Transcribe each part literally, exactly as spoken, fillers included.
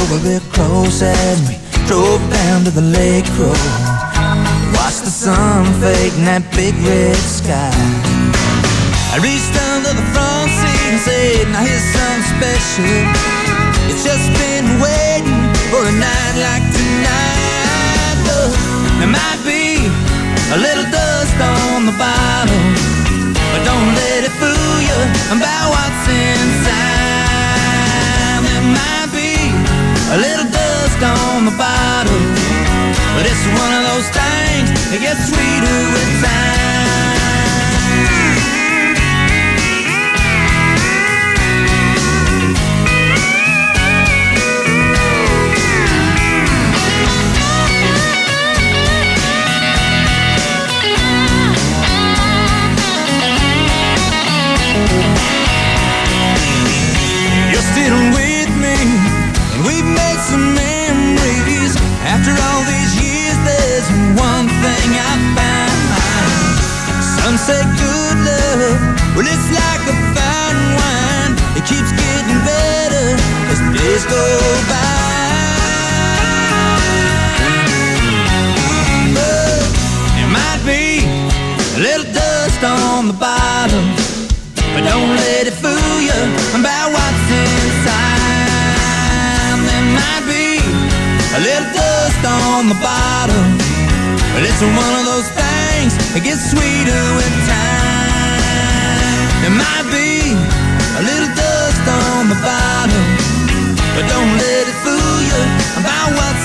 drove a bit close as we drove down to the lake road. Watched the sun fade in that big red sky. I reached under the front seat and said, now here's something special. It's just been waiting for a night like tonight. Look, there might be a little dust on the bottom, but don't let it fool you about what's inside. There might be a little dust on the bottom, but it's one of those things that gets sweeter with time. You're still with me, and we've made some memories. After all these years, there's one thing I found. Some say good love, well, it's like a fine wine. It keeps getting better as the days go by. But there might be a little dust on the bottom, but don't let it fool you about what's inside. There might be a little dust on the bottom, but it's one of those things that gets sweeter with time. There might be a little dust on the bottom, but don't let it fool you about what's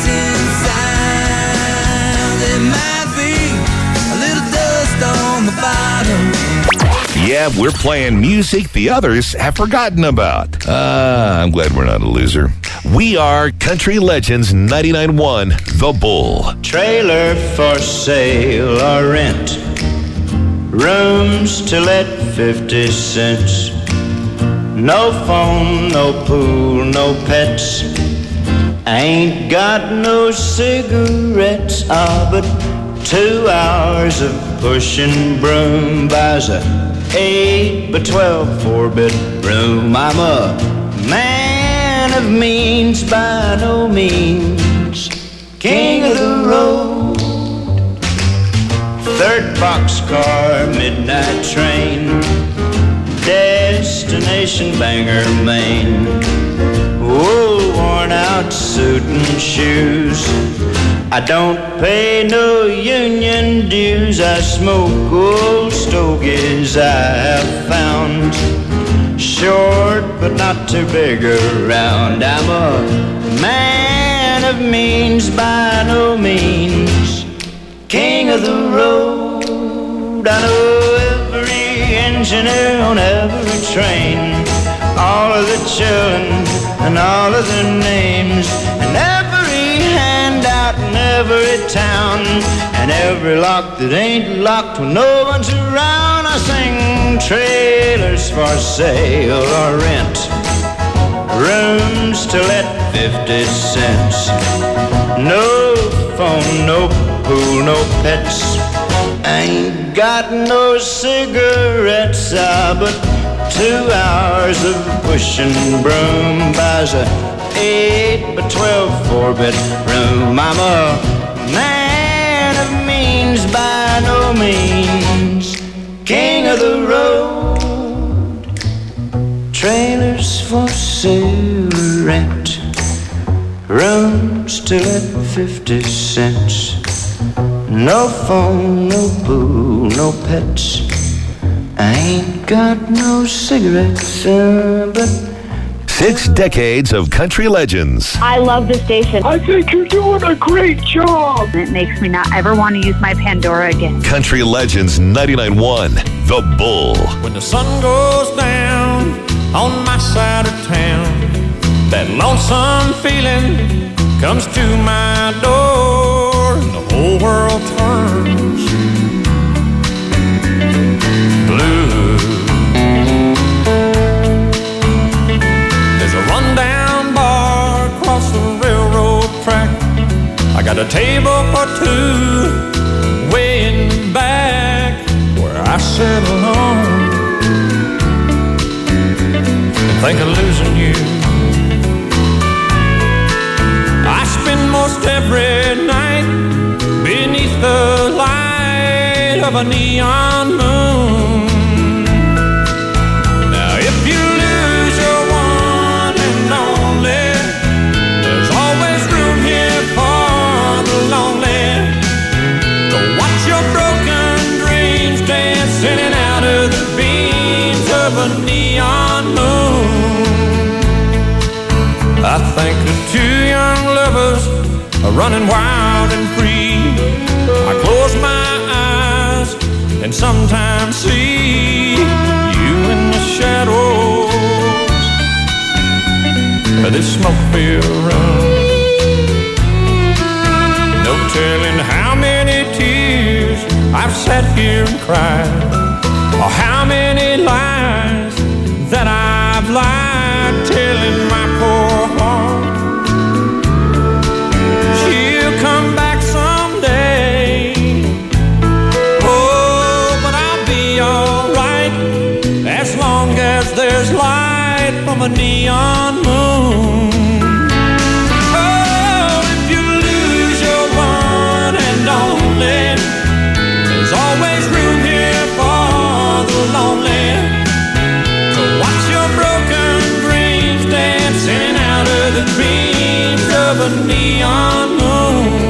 inside. There might be a little dust on the bottom. Yeah, we're playing music the others have forgotten about. Ah, uh, I'm glad we're not a loser. We are Country Legends ninety-nine point one, The Bull. Trailer for sale or rent. Rooms to let fifty cents. No phone, no pool, no pets. Ain't got no cigarettes. Ah, but two hours of pushing broom buys a eight by twelve four-bedroom. I'm a man of means by no means, king of the road. Third boxcar, midnight train, destination Bangor, Maine. Oh, worn out suit and shoes. I don't pay no union dues. I smoke old stogies I have found. Short but not too big around. I'm a man of means by no means, king of the road. I know every engineer on every train, all of the children and all of their names, and every handout in every town, and every lock that ain't locked when no one's around. I sing trailers for sale or rent, rooms to let fifty cents. No phone, no pool, no pets. Ain't got no cigarettes, ah, but two hours of pushing broom buys a eight by twelve four-bedroom. I'm a man of means by no means, king of the road. Trailers for sale, rent, rooms to let fifty cents. No phone, no pool, no pets. I ain't got no cigarettes, uh, but... Six decades of country legends. I love the station. I think you're doing a great job. It makes me not ever want to use my Pandora again. Country Legends ninety-nine point one, The Bull. When the sun goes down on my side of town, that lonesome feeling comes to my door, and the whole world turns blue. There's a rundown bar across the railroad track. I got a table for two way in the back where I sit alone and think of losing you. neon moon. Now if you lose your one and only, there's always room here for the lonely. Go watch your broken dreams dance in and out of the beams of a neon moon. I think of two young lovers are running wild and free. I close my eyes and sometimes see you in the shadows of this smoke-filled room. No telling how many tears I've sat here and cried, or how many lies that I've lied, telling my poor heart she'll come back someday. Oh, but I'll be alright as long as there's light from a neon moon. Oh, if you lose your one and only, there's always room here for the lonely. So watch your broken dreams dance in and out of the dreams of a neon moon.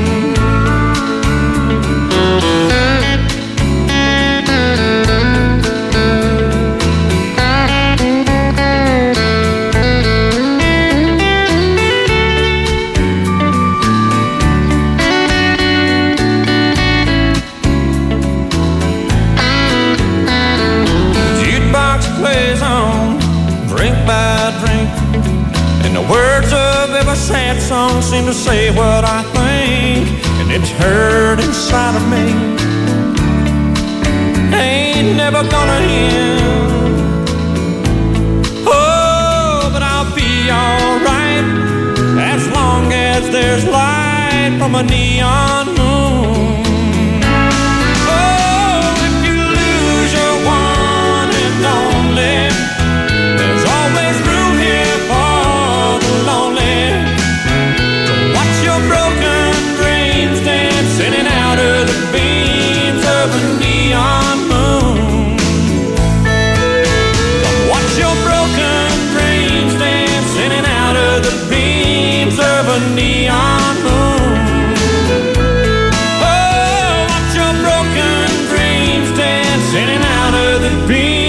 Words of every sad song seem to say what I think, and it's heard inside of me. Ain't never gonna end. Oh, but I'll be alright as long as there's light from a neon moon. Oh, if you lose your one and only, there's always room here for broken dreams dance in and out of the beams of a neon moon. Come watch your broken dreams dance in and out of the beams of a neon moon. Oh, watch your broken dreams dance in and out of the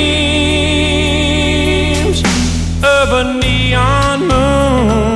beams of a neon moon.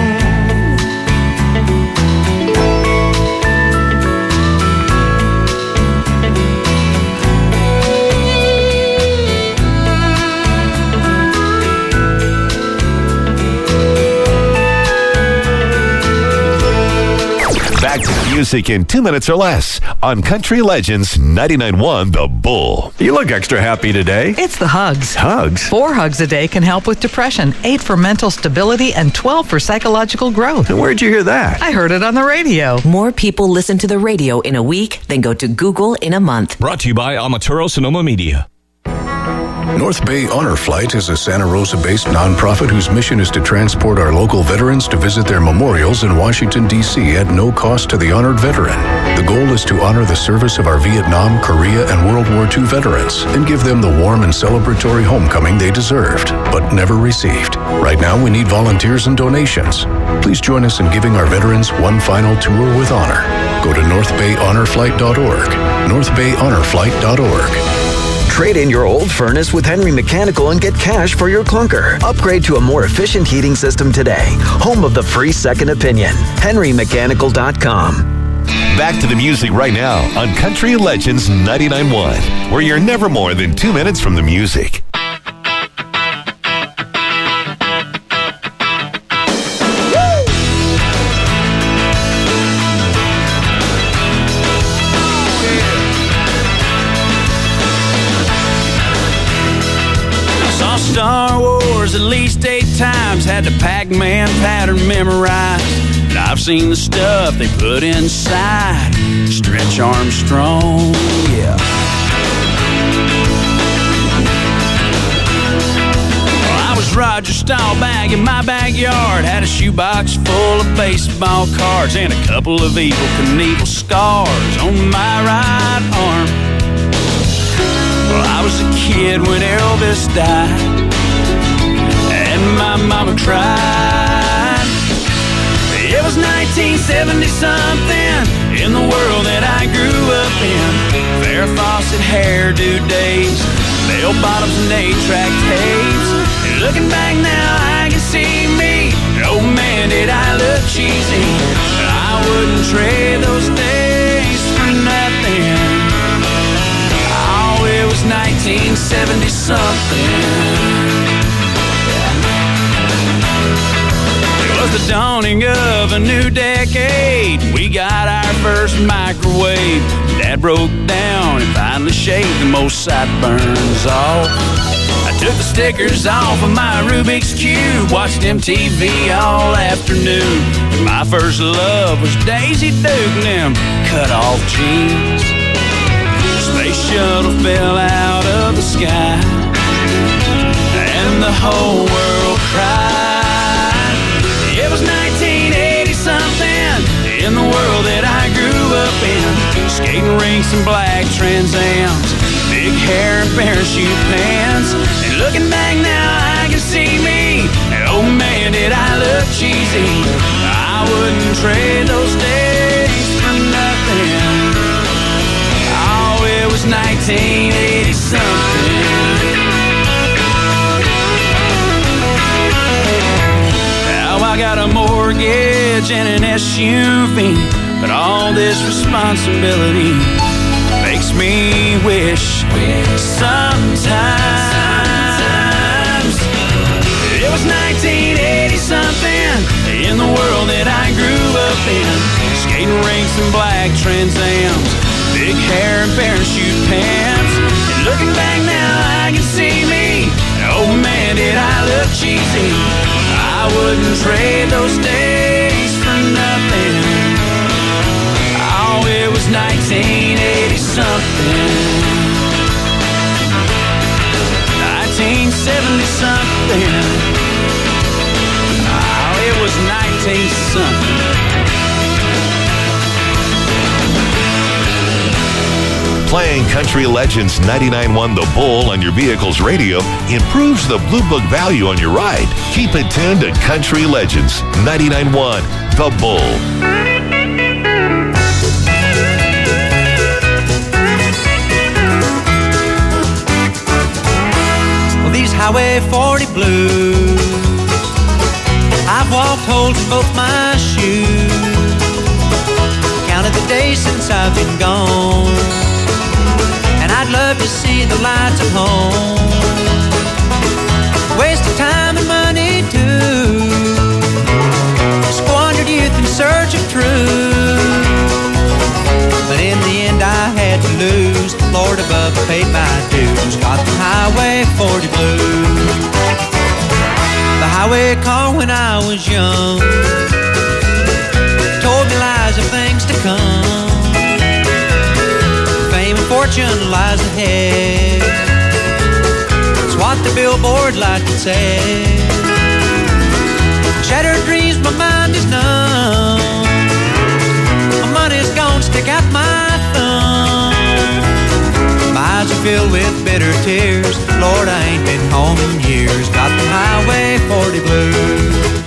Back to the music in two minutes or less on Country Legends ninety-nine point one The Bull. You look extra happy today. It's the hugs. Hugs? Four hugs a day can help with depression, eight for mental stability, and twelve for psychological growth. And where'd you hear that? I heard it on the radio. More people listen to the radio in a week than go to Google in a month. Brought to you by Amaturo Sonoma Media. North Bay Honor Flight is a Santa Rosa-based nonprofit whose mission is to transport our local veterans to visit their memorials in Washington, D C at no cost to the honored veteran. The goal is to honor the service of our Vietnam, Korea, and World War Two veterans and give them the warm and celebratory homecoming they deserved, but never received. Right now, we need volunteers and donations. Please join us in giving our veterans one final tour with honor. Go to north bay honor flight dot org, north bay honor flight dot org. Trade in your old furnace with Henry Mechanical and get cash for your clunker. Upgrade to a more efficient heating system today. Home of the free second opinion. henry mechanical dot com. Back to the music right now on Country Legends ninety-nine point one, where you're never more than two minutes from the music. Star Wars at least eight times, had the Pac-Man pattern memorized. And I've seen the stuff they put inside Stretch Armstrong, yeah. Well, I was Roger Staubach in my backyard, had a shoebox full of baseball cards and a couple of Evel Knievel scars on my right arm. Well, I was a kid when Elvis died, and my mama cried. It was nineteen seventy something in the world that I grew up in. Farrah Fawcett hairdo days, bell bottoms and eight-track tapes. And looking back now, I can see me. Oh man, did I look cheesy. I wouldn't trade those days for nothing. Oh, it was nineteen seventy something. It was the dawning of a new decade. We got our first microwave. Dad broke down and finally shaved the most sideburns off. I took the stickers off of my Rubik's Cube, watched M T V all afternoon. My first love was Daisy Duke and them cut-off jeans. Space shuttle fell out of the sky, and the whole world cried. It was nineteen eighty something in the world that I grew up in. Skating rinks and black Trans Ams, big hair and parachute pants. And looking back now, I can see me. And oh man, did I look cheesy. I wouldn't trade those days for nothing. Oh, it was nineteen eighty something. I got a mortgage and an S U V, but all this responsibility makes me wish sometimes it was nineteen eighty something in the world that I grew up in. Skating rinks and black Trans Ams, big hair and parachute pants. And looking back now, I can see me. Oh man, did I look cheesy. I wouldn't trade those days for nothing. Oh, it was nineteen eighty something. nineteen seventy something. Oh, it was nineteen something. Playing Country Legends ninety-nine point one The Bull on your vehicle's radio improves the Blue Book value on your ride. Keep it tuned to Country Legends ninety-nine point one The Bull. Well, these Highway forty blues, I've walked holes in both my shoes. Counted the days since I've been gone, and I'd love to see the lights of home. Wasted time and money too, squandered youth in search of truth. But in the end I had to lose. Lord above paid my dues. Got the Highway forty blues. The highway car when I was young told me lies of things to come. Fame and fortune lies ahead. It's what the billboard light would say. Shattered dreams, my mind is numb. My money's gone, stick out my thumb. My eyes are filled with bitter tears. Lord, I ain't been home in years. Got the Highway forty blues.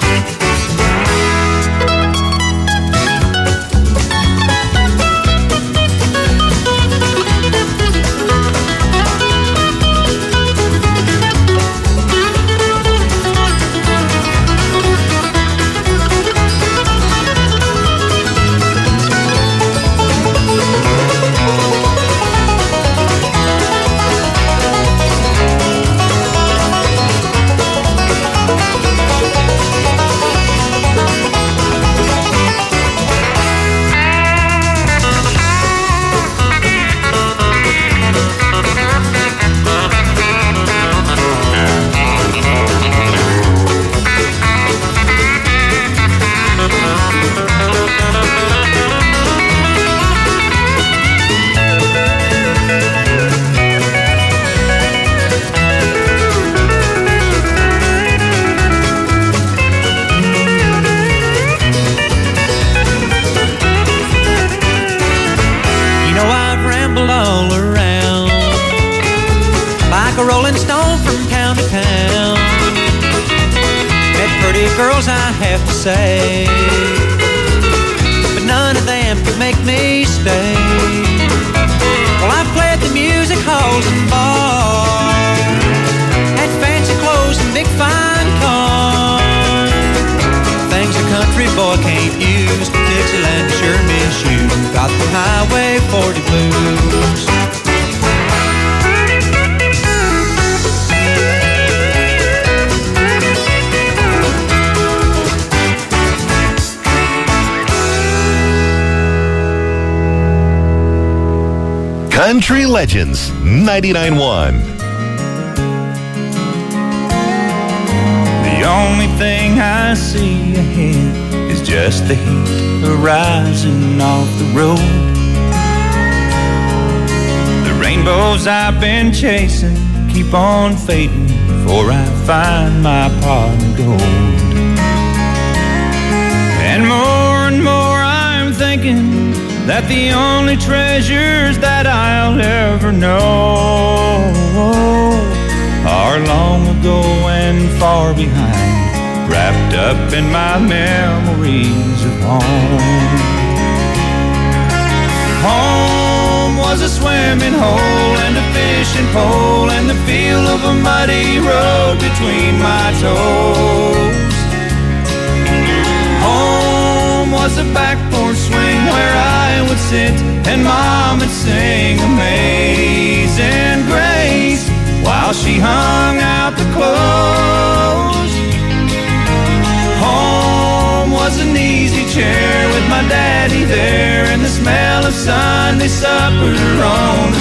have to say, but none of them could make me stay. Well, I played the music halls and bars, had fancy clothes and big fine cars, things a country boy can't use. Dixieland sure miss you, got the Highway forty blues. Country Legends ninety-nine point one. The only thing I see ahead is just the heat arising off the road. The rainbows I've been chasing keep on fading before I find my pot of gold. And more and more I'm thinking that the only treasures that I'll ever know are long ago and far behind, wrapped up in my memories of home. Home was a swimming hole and a fishing pole and the feel of a muddy road between my toes. Home was a back porch swing where I would sit and Mom would sing Amazing Grace while she hung out the clothes. Home was an easy chair with my daddy there and the smell of Sunday supper on the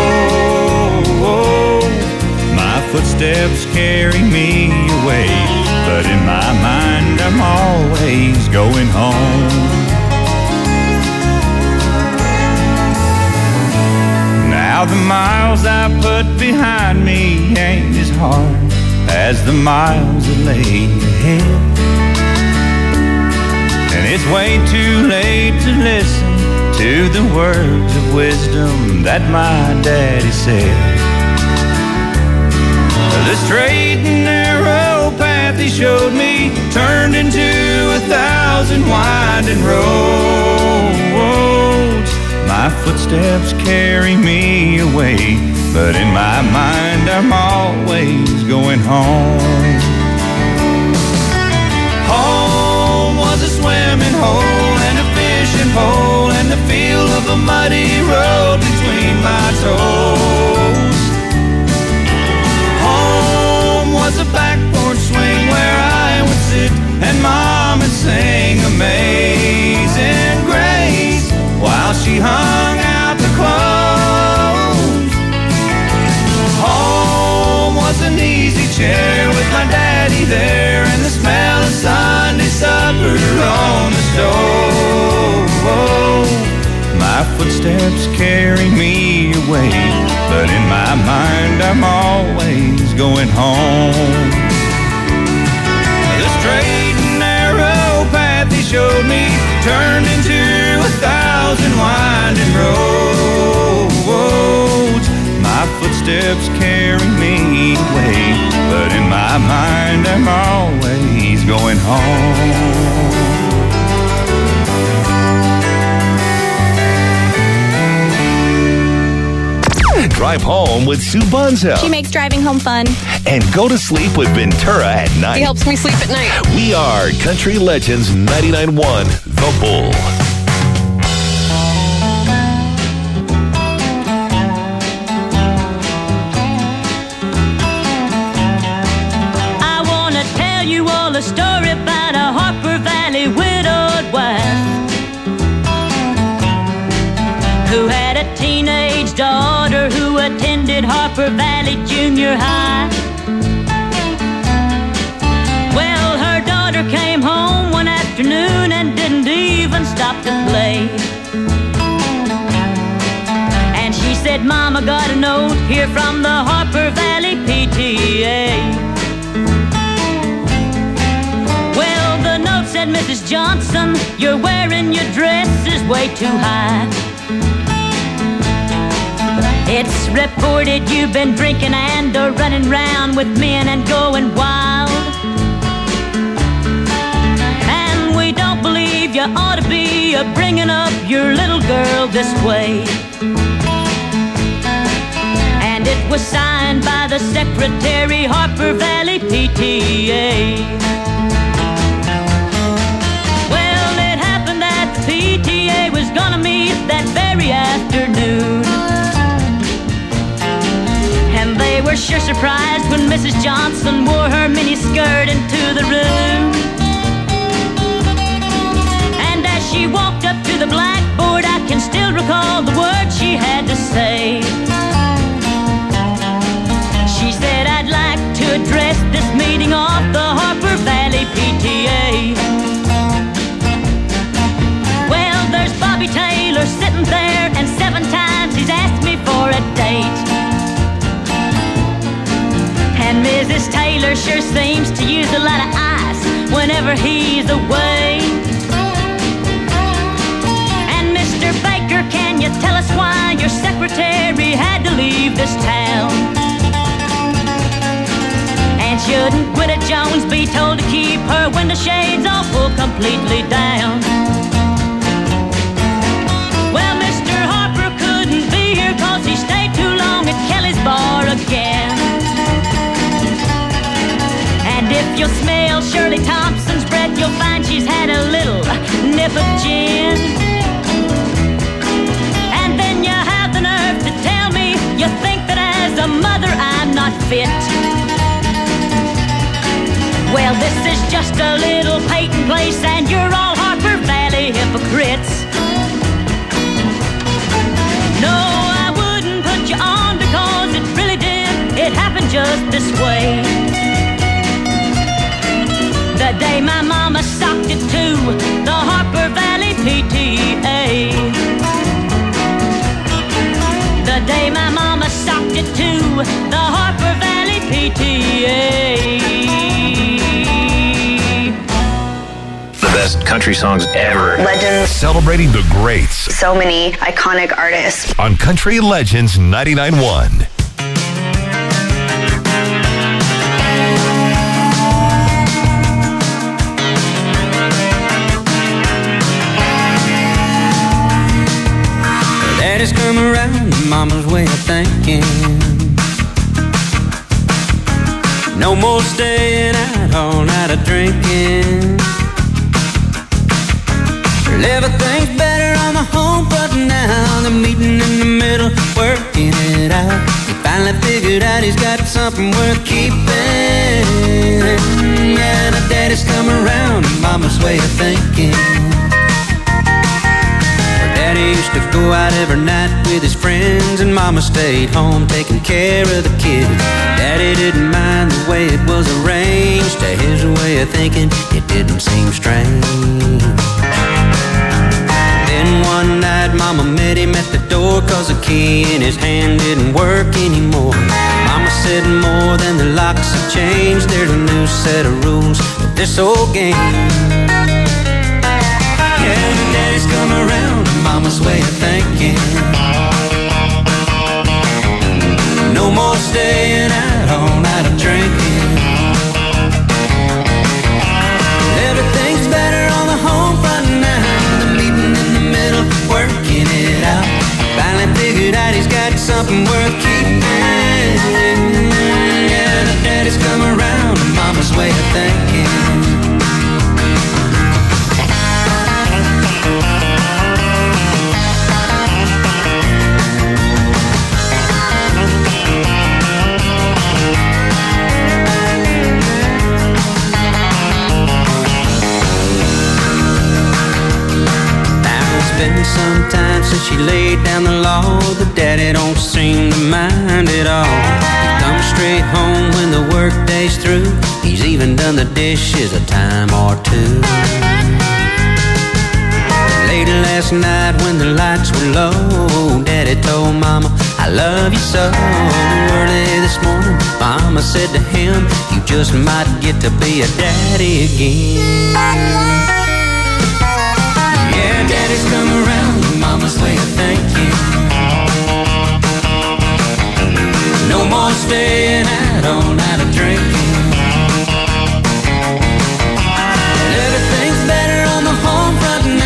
stove. My footsteps carry me away, but in my mind I'm always going home. Now the miles I put behind me ain't as hard as the miles that lay ahead. And it's way too late to listen to the words of wisdom that my daddy said. The straight and narrow path he showed me turned into a thousand winding roads. My footsteps carry me away, but in my mind I'm always going home. Home was a swimming hole and a fishing pole and the feel of a muddy road between my toes. Home was a back porch swing where I would sit and Mom would sing Amazing Grace while she hung out the clothes. Home was an easy chair with my daddy there and the smell of Sunday supper on the stove. My footsteps carry me away, but in my mind I'm always going home. The straight and narrow path he showed me turned into a thousand winding roads. My footsteps carry me away, but in my mind I'm always going home. Drive home with Sue Bunzel. She makes driving home fun. And go to sleep with Ventura at night. He helps me sleep at night. We are Country Legends ninety-nine point one, The Bull. I want to tell you all a story about a Harper Valley widowed wife who had a teenage daughter who attended Harper Valley Junior High. Well, her daughter came home one afternoon and didn't even stop to play. And she said, Mama, got a note here from the Harper Valley P T A. Well, the note said, Missus Johnson, you're wearing your dress is way too high. It's reported you've been drinking and are running round with men and going wild. you ought to be uh, bringing up your little girl this way. And it was signed by the secretary, Harper Valley P T A. Well, it happened that the P T A was gonna meet that very afternoon. And they were sure surprised when Missus Johnson wore her mini skirt into the room. And as she walked up to the blackboard, I can still recall the words she had to say. She said, I'd like to address this meeting of the Harper Valley P T A. Well, there's Bobby Taylor sitting there, and seven times he's asked me for a date. And Missus Taylor sure seems to use a lot of ice whenever he's away. And Mister Baker, can you tell us why your secretary had to leave this town? And shouldn't Gwynna Jones be told to keep her window shades all pulled completely down? Well, Mister Harper couldn't be here 'cause he stayed too long at Kelly's bar again. And if you'll smell Shirley Thompson's breath, you'll find she's had a little nip of gin. And then you have the nerve to tell me you think that as a mother I'm not fit. Well, this is just a little Peyton place, and you're all Harper Valley hypocrites. No, I wouldn't put you on because it really did. It happened just this way. The day my mama socked it to the Harper Valley P T A. The day my mama socked it to the Harper Valley P T A. The best country songs ever. Legends. Celebrating the greats. So many iconic artists. On Country Legends ninety-nine point one. Daddy's come around, mama's way of thinking. No more staying out all night of drinking. Everything's better on the home front now. The meeting in the middle, working it out. He finally figured out he's got something worth keeping. Yeah, the daddy's come around, mama's way of thinking. Daddy used to go out every night with his friends, and mama stayed home taking care of the kids. Daddy didn't mind the way it was arranged. To his way of thinking, it didn't seem strange. Then one night mama met him at the door, 'cause the key in his hand didn't work anymore. Mama said more than the locks have changed. There's a new set of rules to this old game. Yeah, the daddy's come around, mama's way of thinking. No more staying out all night of drinking. Everything's better on the home front now. The meeting in the middle, working it out. Finally figured out he's got something worth keeping. Yeah, the daddy's come around, mama's way of thinking. Been some time since she laid down the law, but daddy don't seem to mind at all. He comes straight home when the work day's through. He's even done the dishes a time or two. Late last night when the lights were low, daddy told mama, I love you so. Early this morning, mama said to him, you just might get to be a daddy again. Daddy's come around, mama's way of thinking. No more staying out all night of drinking. Everything's better on the home front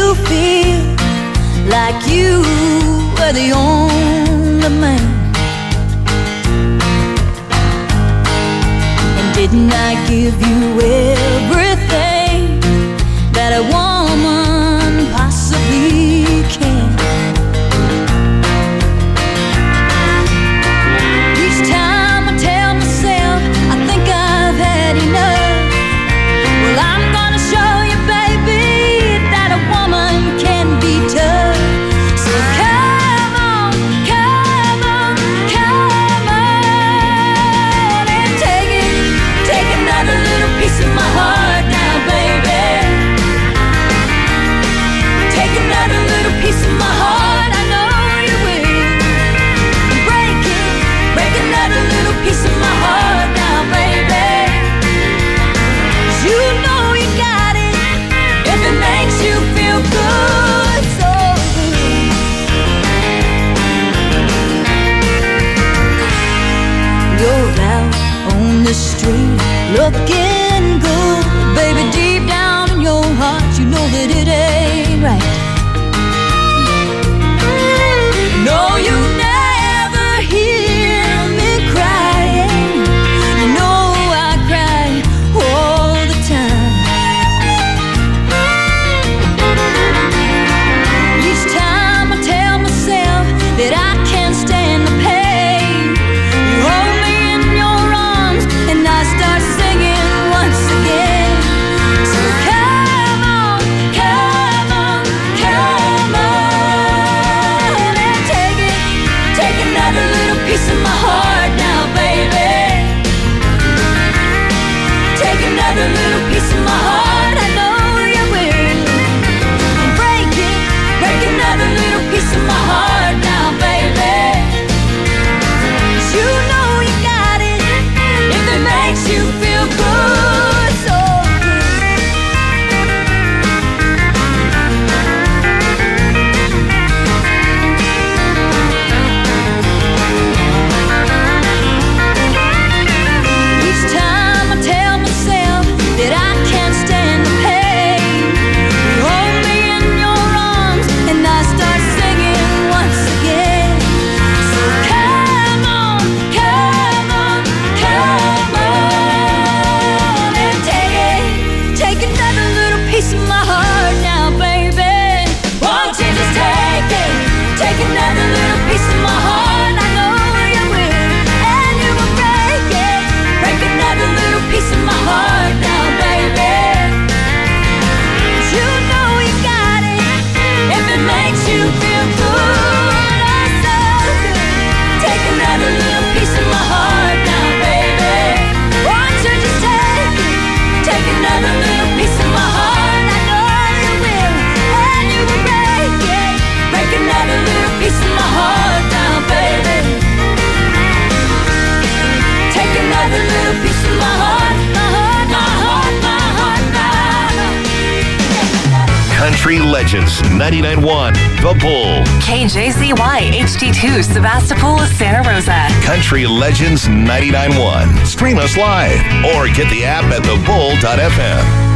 you feel like you were the only man? And didn't I give you everything that a woman possibly can? Each time I tell myself I think I've had enough, well, I'm gonna show you, baby, that a woman can be tough. So come on, come on, come on and take it, take another little piece of my heart now, baby. Take another little piece of my heart, I know you will. Break it, break another little piece of my heart now, baby. 'Cause you know you got it, if it makes you feel good, so good. You're out on the street looking good, baby, deep down in your heart you know that it ain't right. No, you never hear me crying. You know I cry all the time. Each time I tell myself that I can't stand the pain, you hold me in your arms and I start singing once again. So come on, come on, come on and take it, take another little piece of my heart now, baby. Take another little piece of my heart, I know you will. Break it, break another little piece of my heart now, baby. 'Cause you know you got it, if it makes you feel good, so good. Each time I tell myself that I can't stand the pain, you hold me in your arms and I start singing once again. So come on, come on, come on and take it, take another little piece of my heart now, baby. Won't you just take it, take another little piece of my heart, I know you will. And you will break it, break another little piece of my heart now, baby. 'Cause you know you got it, if it makes you feel good, oh so good. Take another little piece of my heart now, baby. Won't you just take it, take another little piece of my heart, I know you will. And you will break it, break another little piece of my heart now, baby. Take another little piece of my heart, my heart, my heart, my heart, my heart. Country Legends ninety-nine point one, The Bull. K J Z Y H D two, Sebastopol, Santa Rosa. Country Legends ninety-nine point one. Stream us live or get the app at the bull dot f m.